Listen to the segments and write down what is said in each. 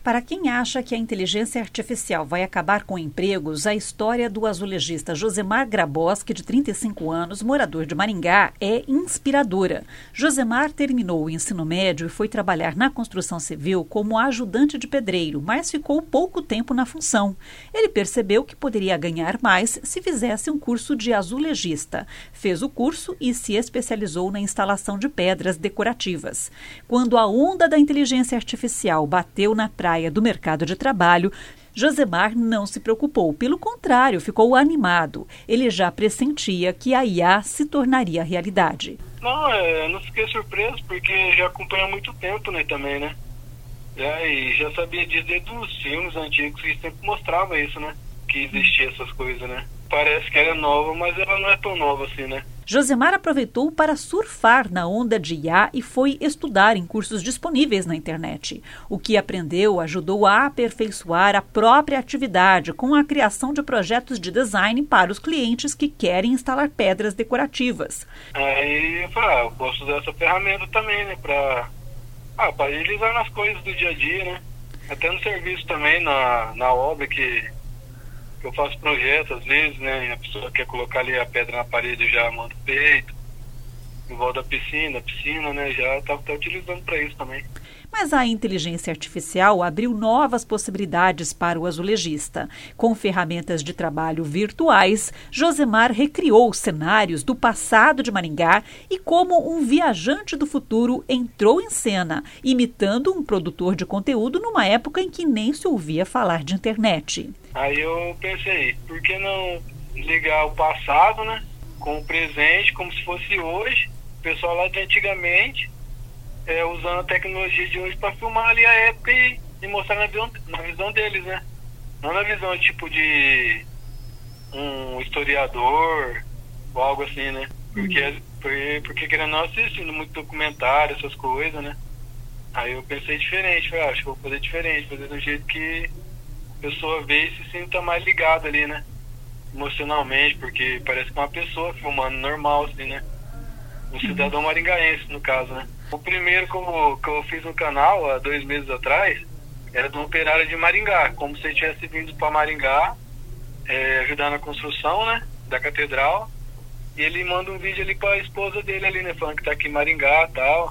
Para quem acha que a inteligência artificial vai acabar com empregos, a história do azulejista Josemar Grabowski, de 35 anos, morador de Maringá, é inspiradora. Josemar terminou o ensino médio e foi trabalhar na construção civil como ajudante de pedreiro, mas ficou pouco tempo na função. Ele percebeu que poderia ganhar mais se fizesse um curso de azulejista. Fez o curso e se especializou na instalação de pedras decorativas. Quando a onda da inteligência artificial bateu na praia do mercado de trabalho, Josemar não se preocupou. Pelo contrário, ficou animado. Ele já pressentia que a IA se tornaria realidade. Não fiquei surpreso, porque já acompanho há muito tempo, né, também, né? E já sabia disso desde os filmes antigos, que sempre mostrava isso, né? Que existia essas coisas, né? Parece que era nova, mas ela não é tão nova assim, né? Josemar aproveitou para surfar na onda de IA e foi estudar em cursos disponíveis na internet. O que aprendeu ajudou a aperfeiçoar a própria atividade com a criação de projetos de design para os clientes que querem instalar pedras decorativas. Aí eu falei, eu posso usar essa ferramenta também, né? Para agilizar nas coisas do dia a dia, né? Até no serviço também, na obra que eu faço projetos às vezes, né? A pessoa quer colocar ali a pedra na parede, eu já mando feito. Em volta da piscina, né? Já tá utilizando para isso também. Mas a inteligência artificial abriu novas possibilidades para o azulejista. Com ferramentas de trabalho virtuais, Josemar recriou cenários do passado de Maringá e como um viajante do futuro entrou em cena, imitando um produtor de conteúdo numa época em que nem se ouvia falar de internet. Aí eu pensei, por que não ligar o passado, né, com o presente, como se fosse hoje, o pessoal lá de antigamente, usando a tecnologia de hoje para filmar ali a época e mostrar na visão deles, né? Não na visão tipo de um historiador ou algo assim, né? Porque querendo não, assistindo muito documentário, essas coisas, né? Aí eu pensei diferente, falei, acho que vou fazer diferente, fazer do jeito que a pessoa vê e se sinta mais ligada ali, né? Emocionalmente, porque parece que é uma pessoa filmando normal, assim, né? Um cidadão maringaense, no caso, né? O primeiro que eu fiz no canal, há 2 meses atrás, era de um operário de Maringá, como se ele tivesse vindo para Maringá, ajudar na construção, né, da catedral, e ele manda um vídeo ali para a esposa dele ali, né, falando que tá aqui em Maringá e tal,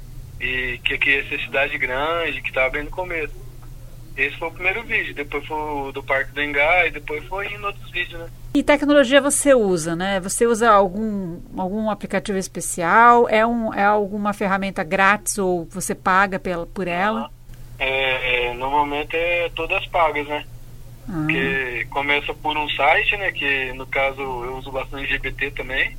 e que aqui ia ser cidade grande, que tava bem no começo. Esse foi o primeiro vídeo, depois foi o do Parque do Engá, e depois foi em outros vídeos, né. E tecnologia você usa, né? Você usa algum aplicativo especial? É alguma ferramenta grátis ou você paga por ela? Normalmente todas pagas, né? Porque começa por um site, né? Que no caso eu uso bastante GPT também.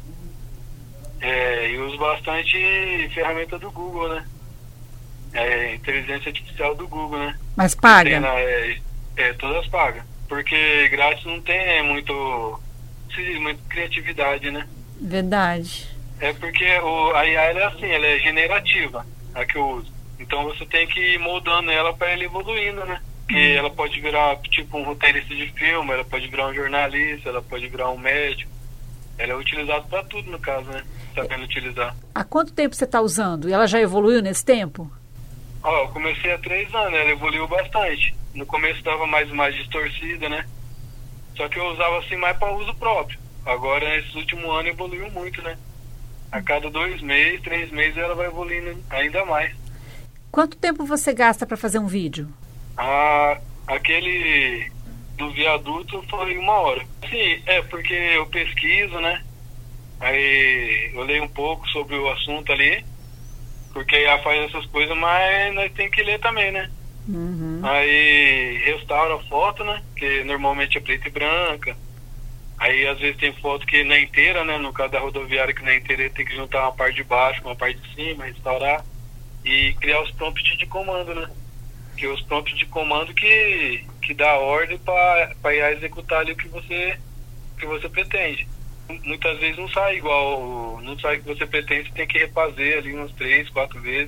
E uso bastante ferramenta do Google, né? Inteligência artificial do Google, né? Mas paga? Todas pagas. Porque grátis não tem muita criatividade, né? Verdade. Porque a IA é assim, ela é generativa, a que eu uso. Então você tem que ir moldando ela para ela evoluindo, né? Que ela pode virar tipo um roteirista de filme, ela pode virar um jornalista, ela pode virar um médico. Ela é utilizada para tudo, no caso, né? Sabendo utilizar. Há quanto tempo você está usando? E ela já evoluiu nesse tempo? Eu comecei há 3 anos, ela evoluiu bastante. No começo dava mais distorcida, né? Só que eu usava assim mais para uso próprio. Agora, nesse último ano, evoluiu muito, né? A cada 2 meses, 3 meses, ela vai evoluindo ainda mais. Quanto tempo você gasta para fazer um vídeo? Aquele do viaduto foi 1 hora. Sim, porque eu pesquiso, né? Aí eu leio um pouco sobre o assunto ali. Porque ela faz essas coisas, mas nós tem que ler também, né? Uhum. Aí restaura a foto, né? Que normalmente é preta e branca. Aí às vezes tem foto que não é inteira, né? No caso da rodoviária que não é inteira, tem que juntar uma parte de baixo com uma parte de cima, restaurar e criar os prompts de comando, né? Que é os prompts de comando que dá a ordem para IA executar ali o que você pretende. Muitas vezes não sai o que você pretende, você tem que refazer ali umas 3, 4 vezes.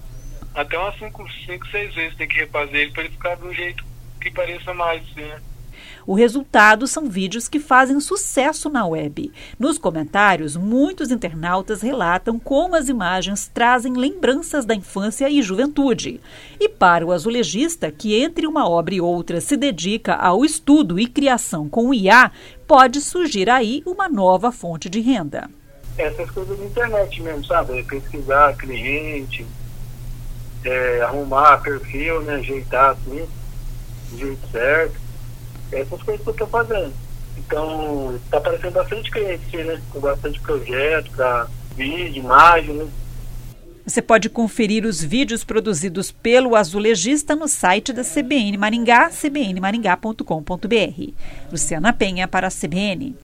Até umas 5, 6 vezes tem que refazer ele para ele ficar de um jeito que pareça mais, assim, né? O resultado são vídeos que fazem sucesso na web. Nos comentários, muitos internautas relatam como as imagens trazem lembranças da infância e juventude. E para o azulejista, que entre uma obra e outra se dedica ao estudo e criação com o IA, pode surgir aí uma nova fonte de renda. Essas coisas da internet mesmo, sabe? Pesquisar cliente, arrumar perfil, né? Ajeitar assim, do jeito certo. Essas coisas que eu estou fazendo. Então, está aparecendo bastante cliente, né? Com bastante projeto para vídeo, imagem, né? Você pode conferir os vídeos produzidos pelo azulejista no site da CBN Maringá, cbnmaringá.com.br. Luciana Penha para a CBN.